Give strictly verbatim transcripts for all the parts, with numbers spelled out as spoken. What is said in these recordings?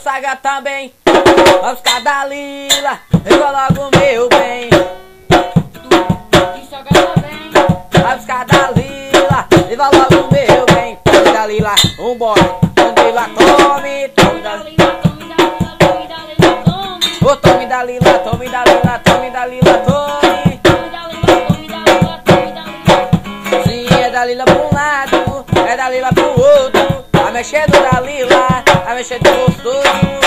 saga também. Vai buscar da Lila, leva logo o meu bem. Vai buscar da Lila, leva logo o meu bem. Tome da Lila, um boy. Tome da Lila, tome, tome da Lila. Ô, tome da Lila, tome da Lila, tome da Lila, tome. Sim, é da Lila pra um lado, é da Lila pro outro. Tá mexendo da Lila, tá mexendo gostoso.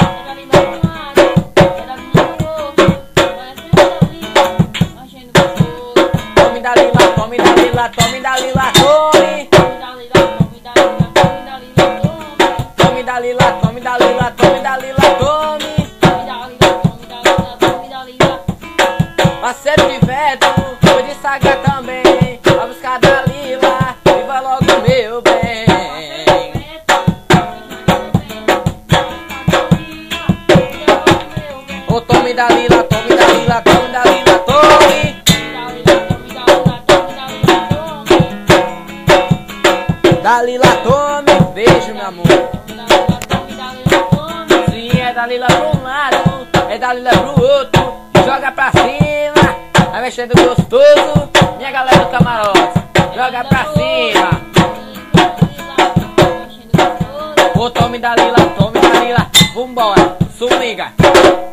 Tome da Lila, tome da Lila, tome da Lila, tome. Tome da Lila, tome da Lila, tome da Lila, tome. Parceiro de Veto, foi de saga também. Vai buscar da Lila, e vai logo meu bem. Ô, tome da Lila, tome da Lila, tome da Lila, tome. Da Lila, tome, beijo meu amor. Sim, é da Lila pra um lado, é da Lila pro outro. Joga pra cima, vai mexendo gostoso. Minha galera do camarote, joga pra cima. Ô, tome da Lila, tome da Lila, vambora, swinga.